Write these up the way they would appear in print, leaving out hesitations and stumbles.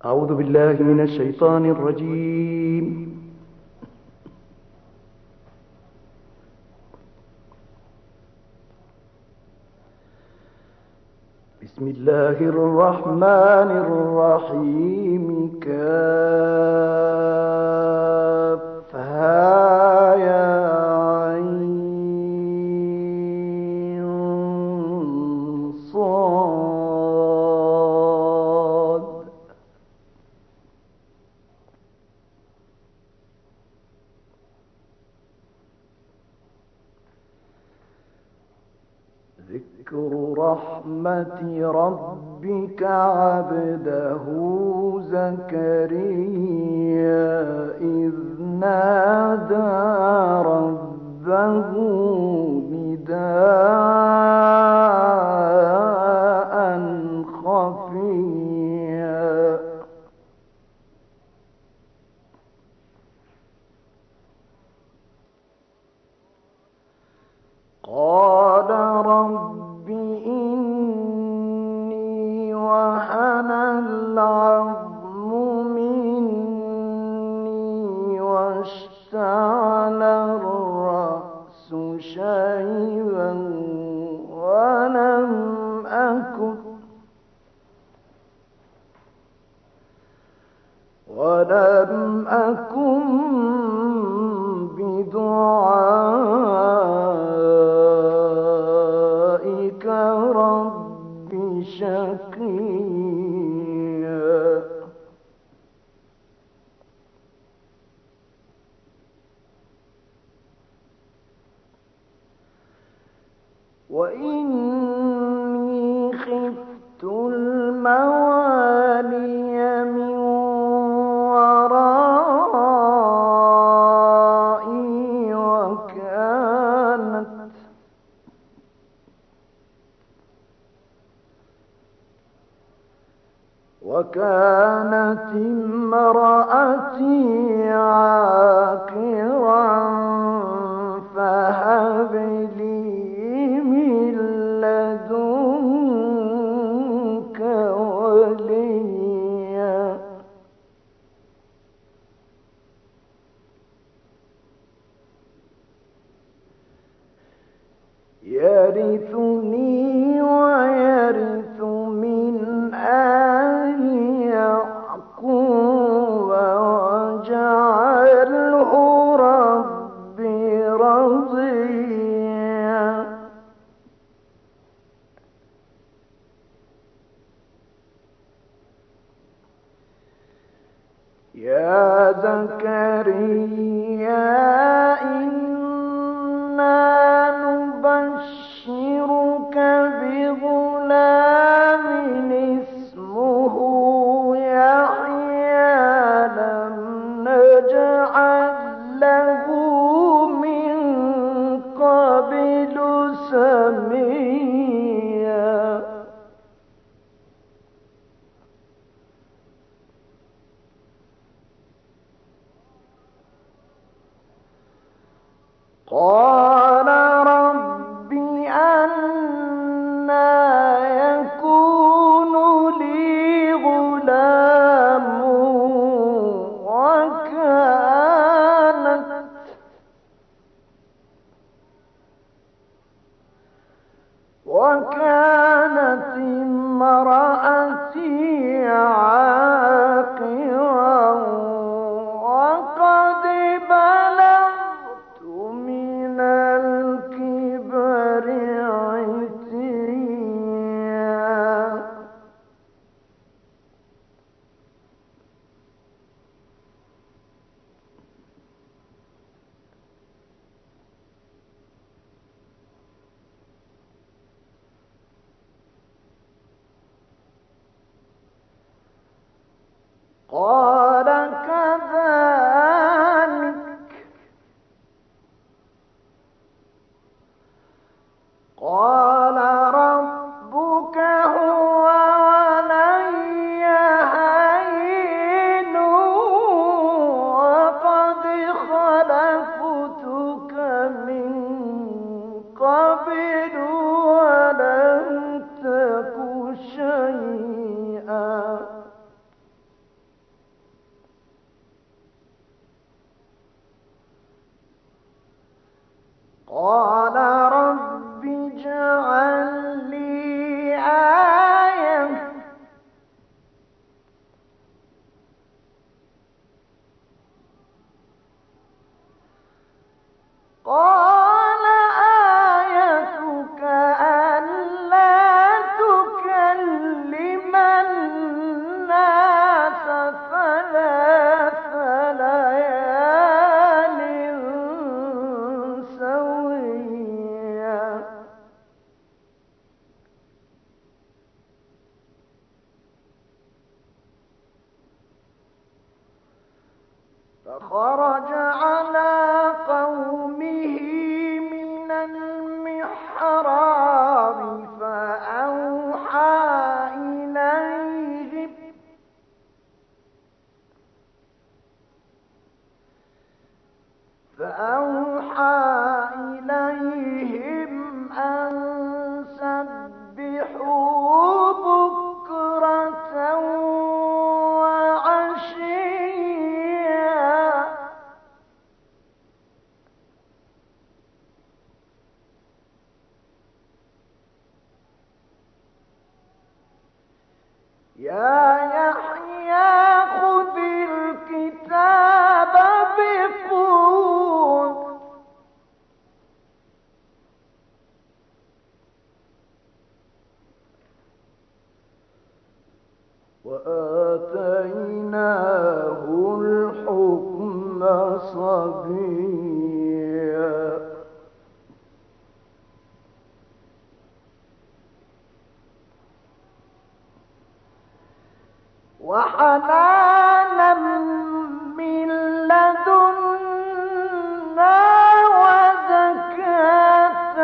أعوذ بالله من الشيطان الرجيم. بسم الله الرحمن الرحيم. كافها يا عين صاد. ذكر رحمة ربك عبده زكريا إذ نادى ربه نداء خفيا. قال رب إني وهن العظم مني واشتعل الرأس شيبا ولم أكن بدعائك رب شقيا. وإني خفت الموالي من ورائي وكانت امرأتي عاقرا فهب لي من لدنك وليا. يرثني ويرث من آل يعقوب واجعله ربي رضيا. يا زكريا إنا نبشرك بغلام اسمه يحيى لم نجعل له من قبل سميا. قال رب أنى يكون لي غلام وكانت امرأتي عاقرا وقد بلغت من قال رب اجعل لي آية قال آيتك ألا تكلم الناس ثلاث ليال سويا فخرج على قومه من المحراب فأوحى إليهم أن سبحوا بكرة وعشيا يا يحيى خذ الكتاب بقوة وآتيناه الحكم صبيا وحنانا من لدنا وزكاة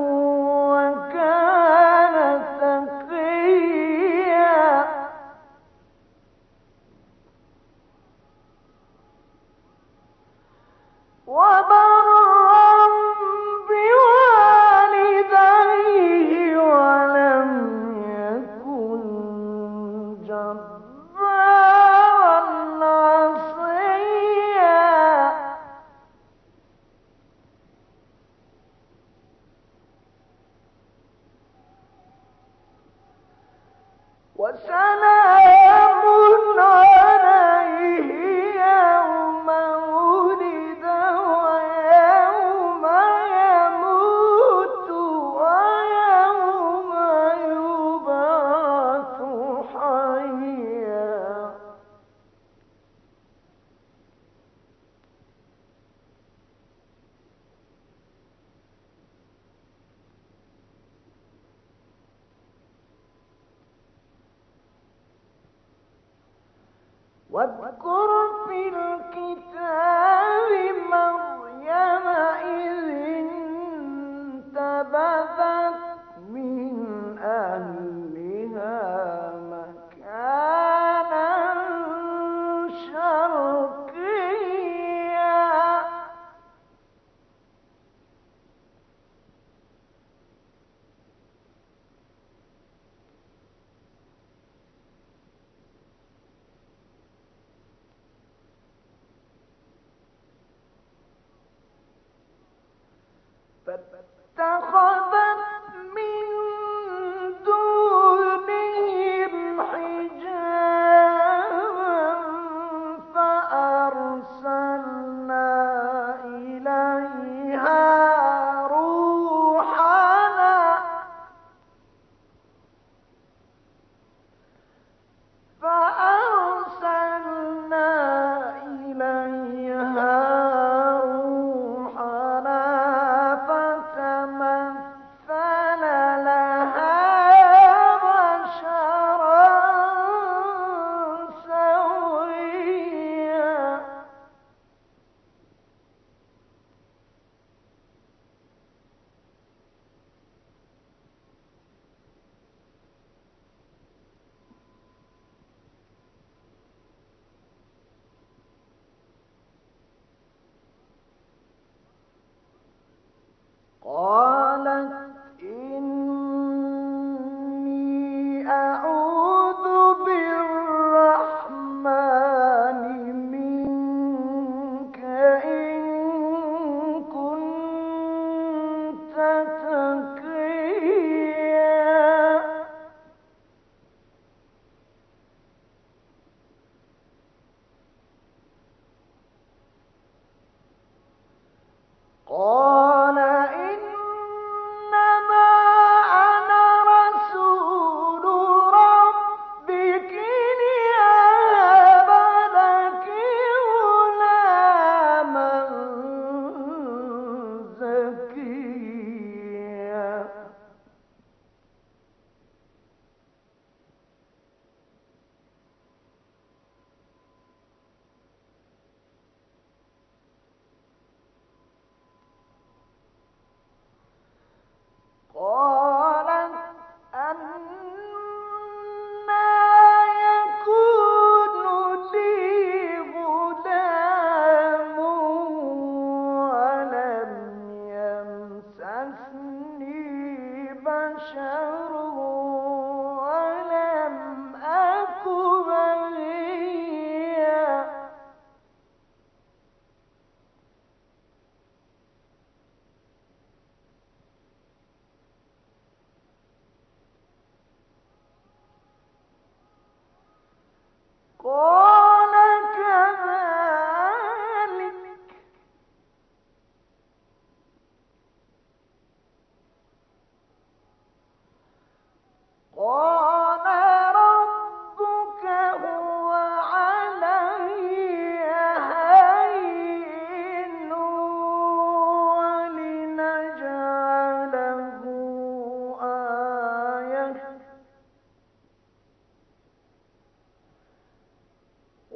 وكان تقيا وبرا بوالديه ولم يكن جبارا عصيا وسلام عليه يوم ولد ويوم يموت ويوم يبعث حيا واذكر في الكتاب مريم إذ انتبذت من أهلها مكانا شرقيا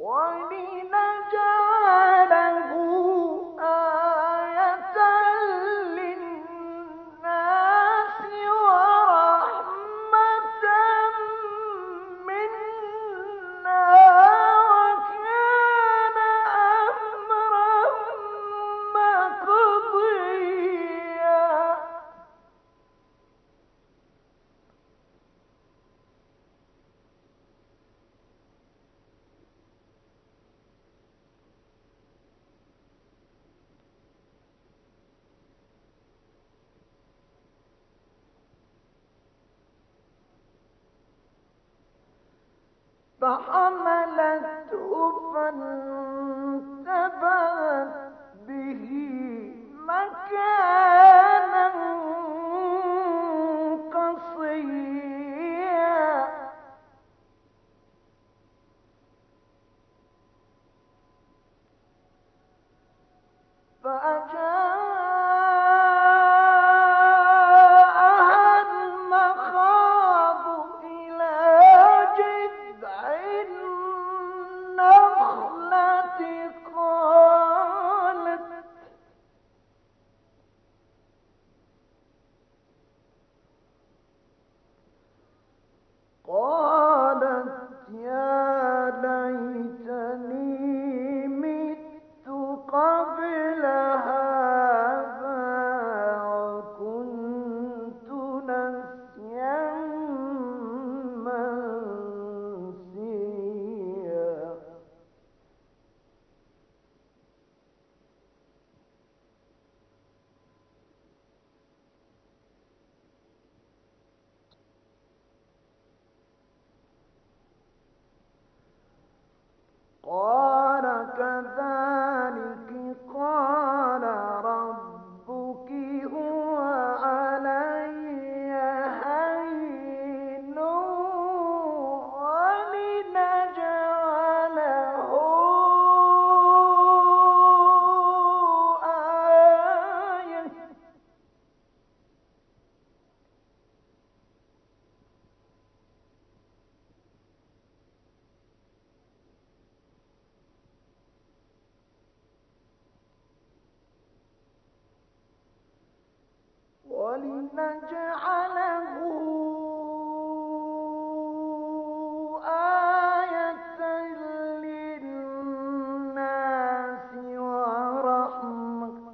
فحملته فانتبذت به مكانا قصيا فأجاءها المخاض إلى جذع النخلة قالت يا ليتني مت قبل هذا وكنت نسيا منسيا قال كذلك قال ربك هو علي هين ولنجعله آية ولنجعله آية للناس ورحمة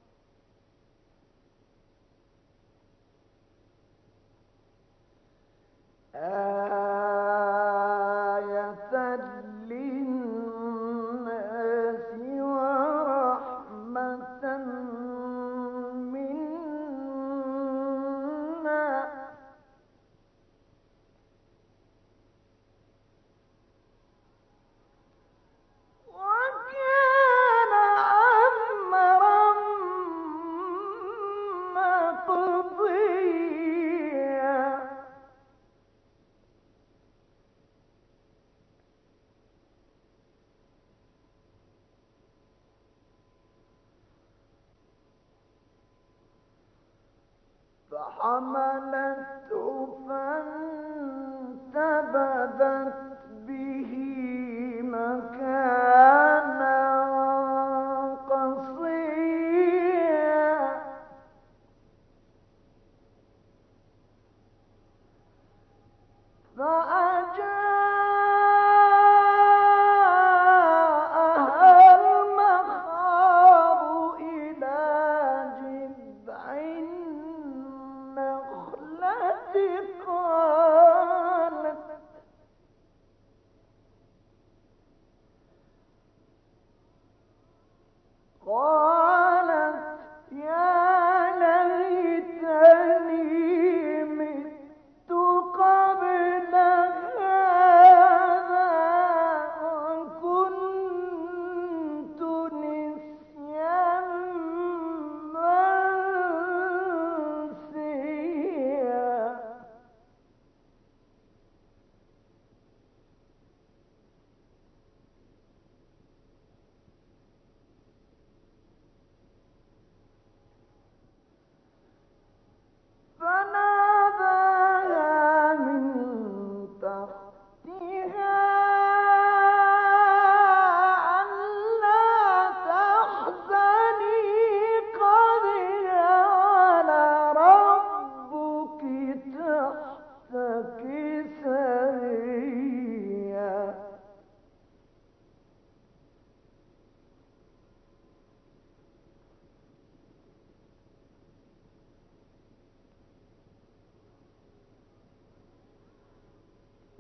منا وكان أمرا مقضيا فحملته فانتبذت به مكانا قصيا فأجاءها المخاض إلى جذع النخلة قالت يا ليتني مت قبل هذا وكنت نسيا منسيا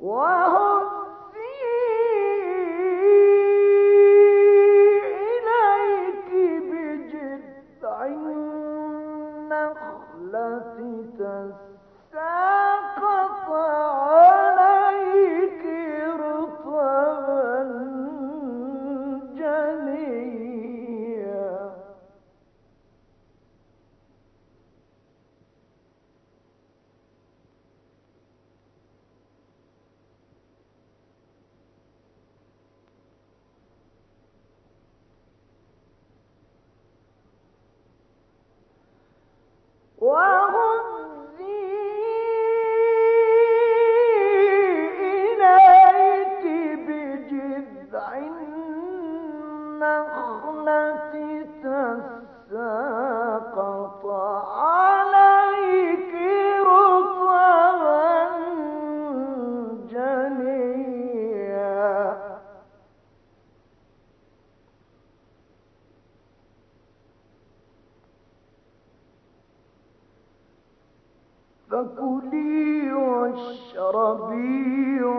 فكلي واشربي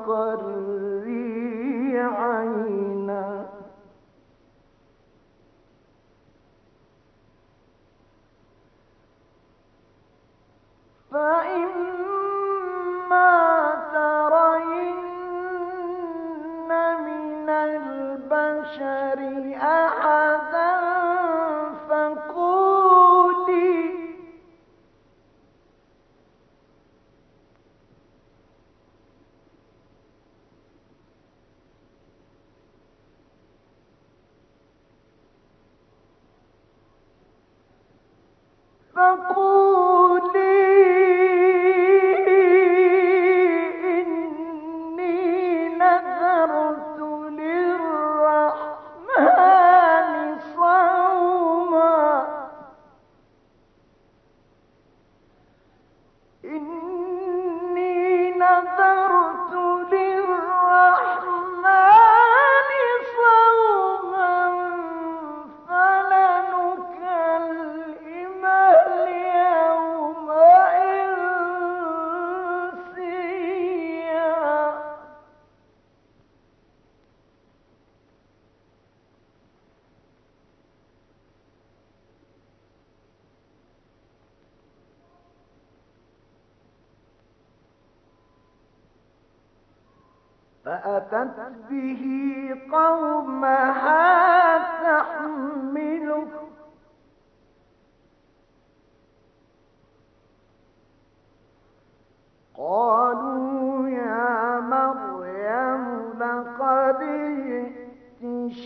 وقري عينا فإما ترين من البشر أحدا فقولي إني نذرت للرحمن صوما إني نذرت للرحمن صوما فلنكلم اليوم إنسيا فأتت به قومها تحمله قالوا يا مريم لقد جئت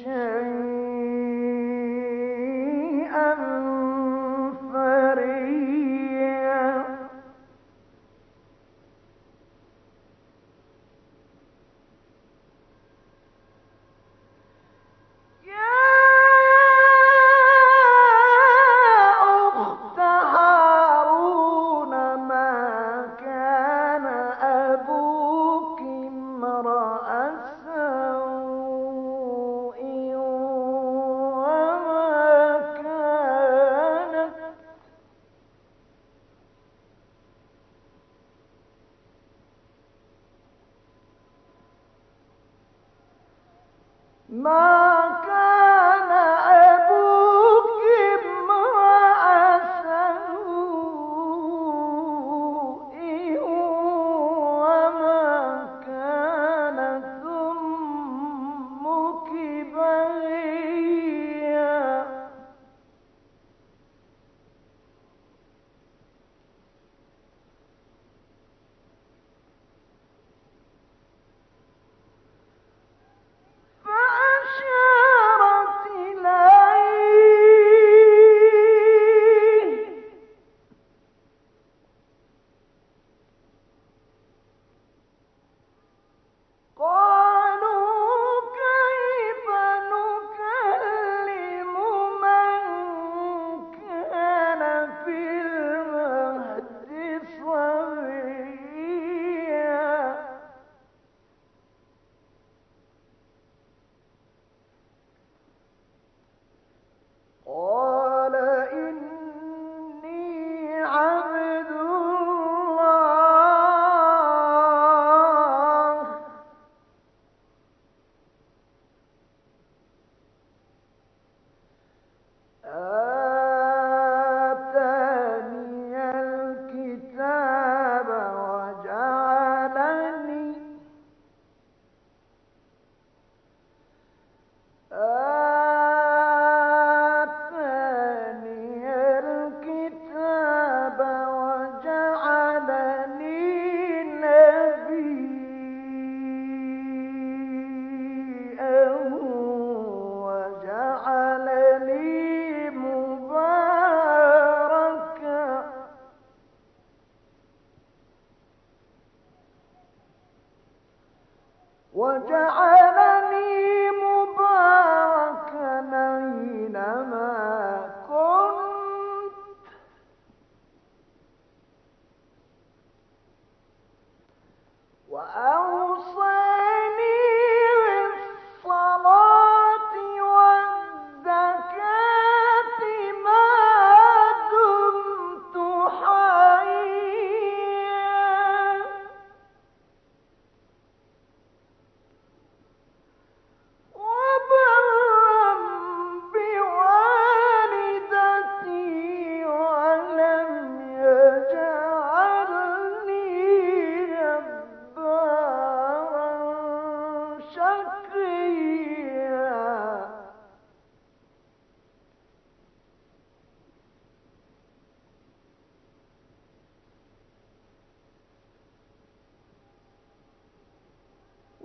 شيئا فريا أخت هارون ما كان أبوك امرأ سوء وما كانت أبوك امرأ سوء وما كانت أمك بغيا فأشار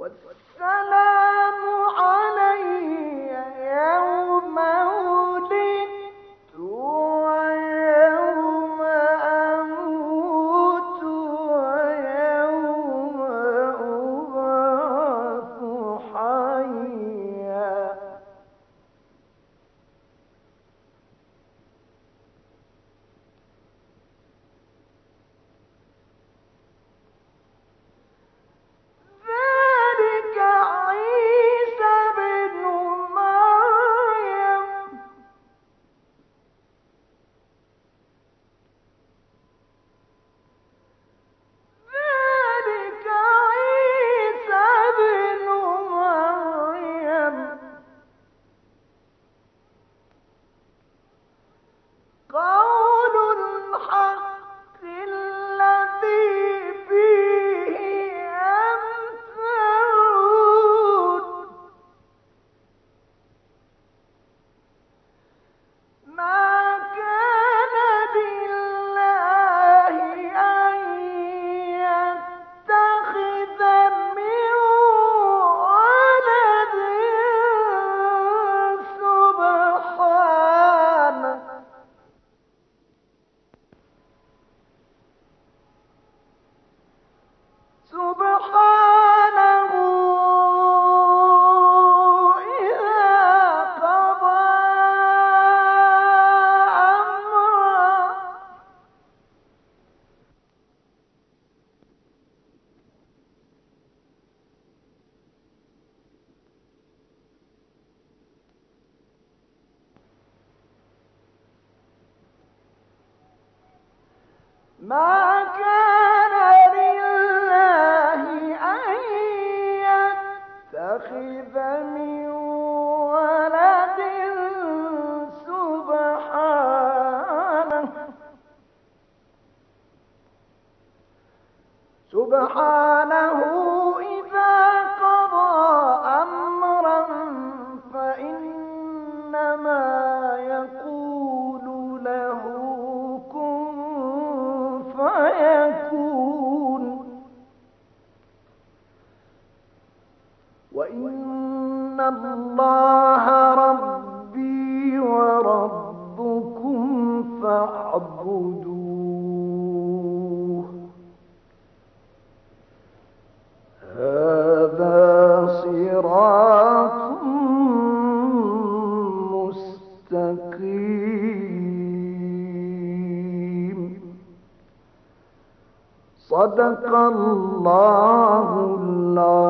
والسلام علي يوم ولدت ويوم أموت ويوم أبعث حيا. ذلك عيسى ابن مريم ذلك عيسى ابن مريم قول الحق الذي فيه يمترون. ما كان لله أن يتخذ من ولد سبحانه إذا قضى أمرا ما كان لله أن يتخذ من ولد سبحانه إذا قضى أمرا فإنما يقول له كن فيكون. وإن الله ربي وربكم فاعبدوه هذا صراط مستقيم. صدق الله العظيم.